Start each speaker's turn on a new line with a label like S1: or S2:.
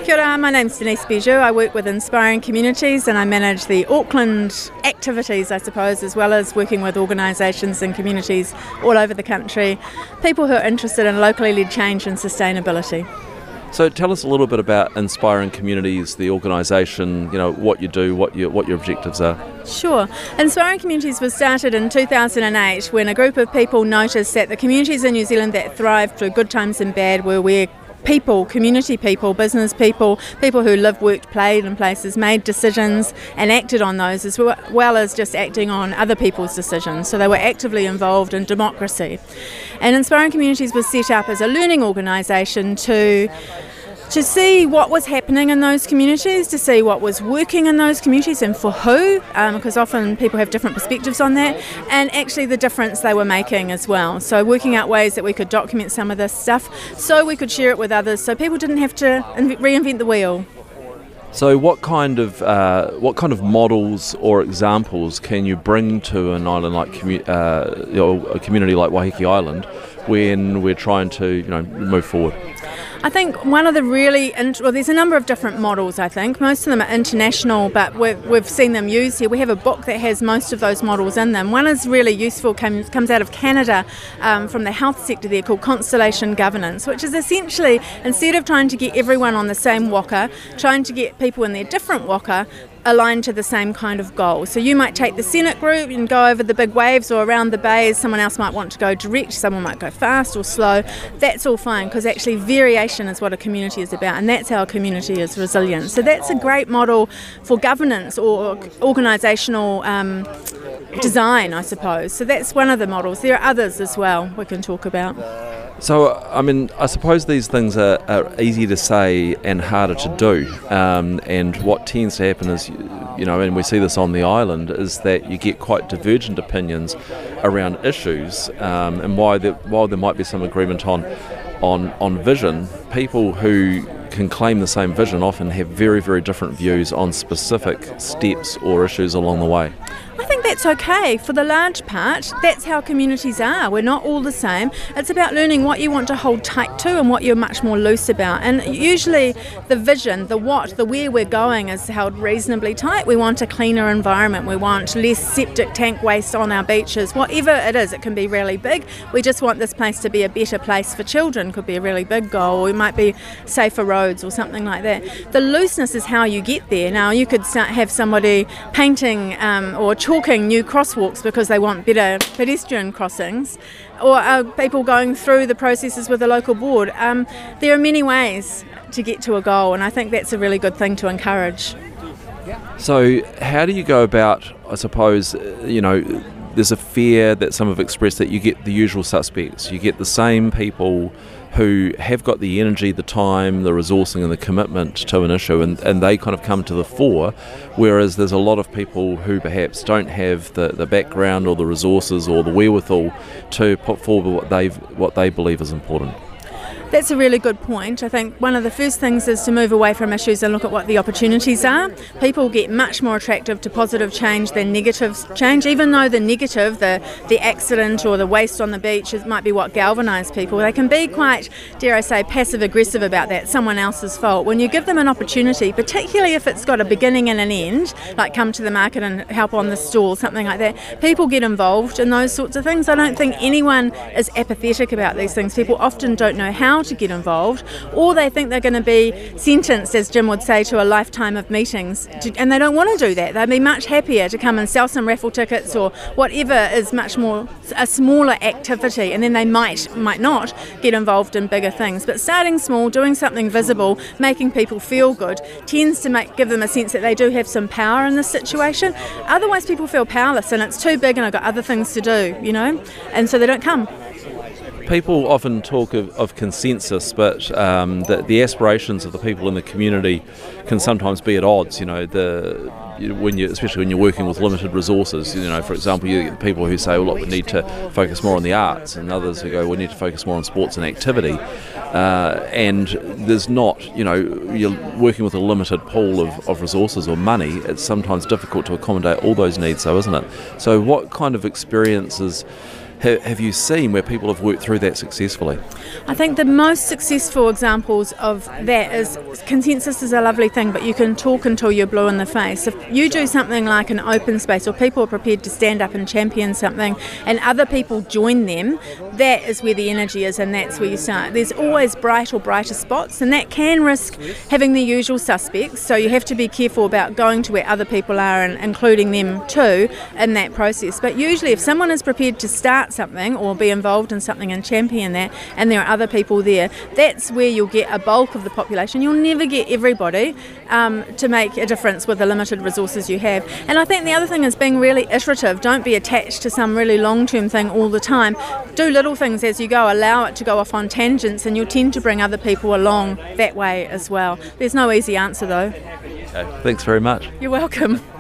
S1: Kia ora, my name's Denise Bijou. I work with Inspiring Communities and I manage the Auckland activities, I suppose, as well as working with organisations and communities all over the country, people who are interested in locally led change and sustainability.
S2: So tell us a little bit about Inspiring Communities, the organisation, what you do, what your objectives are.
S1: Sure. Inspiring Communities was started in 2008 when a group of people noticed that the communities in New Zealand that thrived through good times and bad were where people, community people, business people, people who lived, worked, played in places, made decisions and acted on those as well as just acting on other people's decisions. So they were actively involved in democracy. And Inspiring Communities was set up as a learning organisation to see what was happening in those communities, to see what was working in those communities and for who, because often people have different perspectives on that, and actually the difference they were making as well. So working out ways that we could document some of this stuff so we could share it with others so people didn't have to reinvent the wheel.
S2: So what kind of models or examples can you bring to an island like a community like Waiheke Island when we're trying to move forward?
S1: I think one of the there's a number of different models, I think. Most of them are international, but we've seen them used here. We have a book that has most of those models in them. One is really useful, comes out of Canada from the health sector there, called Constellation Governance, which is essentially, instead of trying to get everyone on the same waka, trying to get people in their different waka aligned to the same kind of goal. So you might take the Senate group and go over the big waves or around the bays. Someone else might want to go direct, someone might go fast or slow. That's all fine, because actually variation is what a community is about, and that's how a community is resilient. So that's a great model for governance or organisational design, I suppose. So that's one of the models. There are others as well we can talk about.
S2: So, I suppose these things are easy to say and harder to do. And what tends to happen is, and we see this on the island, is that you get quite divergent opinions around issues. And while there might be some agreement on vision, people who can claim the same vision often have very, very different views on specific steps or issues along the way.
S1: I think that's okay. For the large part, that's how communities are. We're not all the same. It's about learning what you want to hold tight to and what you're much more loose about. And usually the vision, the what, the where we're going is held reasonably tight. We want a cleaner environment. We want less septic tank waste on our beaches. Whatever it is, it can be really big. We just want this place to be a better place for children. Could be a really big goal. It might be safer roads or something like that. The looseness is how you get there. Now, you could have somebody painting or chalking new crosswalks because they want better pedestrian crossings, or people going through the processes with the local board. There are many ways to get to a goal, and I think that's a really good thing to encourage.
S2: So how do you go about, I suppose, there's a fear that some have expressed that you get the usual suspects. You get the same people who have got the energy, the time, the resourcing and the commitment to an issue, and they kind of come to the fore, whereas there's a lot of people who perhaps don't have the background or the resources or the wherewithal to put forward what they believe is important.
S1: That's a really good point. I think one of the first things is to move away from issues and look at what the opportunities are. People get much more attractive to positive change than negative change, even though the negative, the accident or the waste on the beach, might be what galvanise people. They can be quite, dare I say, passive-aggressive about that, someone else's fault. When you give them an opportunity, particularly if it's got a beginning and an end, like come to the market and help on the stall, something like that, people get involved in those sorts of things. I don't think anyone is apathetic about these things. People often don't know how to get involved, or they think they're going to be sentenced, as Jim would say, to a lifetime of meetings, and they don't want to do that. They'd be much happier to come and sell some raffle tickets or whatever is much more a smaller activity, and then they might not get involved in bigger things. But starting small, doing something visible, making people feel good, tends to give them a sense that they do have some power in this situation. Otherwise people feel powerless and it's too big and I've got other things to do, and so they don't come.
S2: People often talk of consensus, but the aspirations of the people in the community can sometimes be at odds. Especially when you're working with limited resources. For example, you get people who say, "Well, look, we need to focus more on the arts," and others who go, "We need to focus more on sports and activity." And there's not, you're working with a limited pool of resources or money. It's sometimes difficult to accommodate all those needs, though, isn't it? So, what kind of experiences have you seen where people have worked through that successfully?
S1: I think the most successful examples of that is consensus is a lovely thing, but you can talk until you're blue in the face. If you do something like an open space, or people are prepared to stand up and champion something, and other people join them, that is where the energy is, and that's where you start. There's always bright or brighter spots, and that can risk having the usual suspects, so you have to be careful about going to where other people are and including them too in that process. But usually if someone is prepared to start something or be involved in something and champion that, and there are other people there, that's where you'll get a bulk of the population. You'll never get everybody to make a difference with the limited resources you have. And I think the other thing is being really iterative. Don't be attached to some really long-term thing all the time. Do little things as you go, allow it to go off on tangents, and you'll tend to bring other people along that way as well. There's no easy answer though.
S2: Okay, thanks very much.
S1: You're welcome.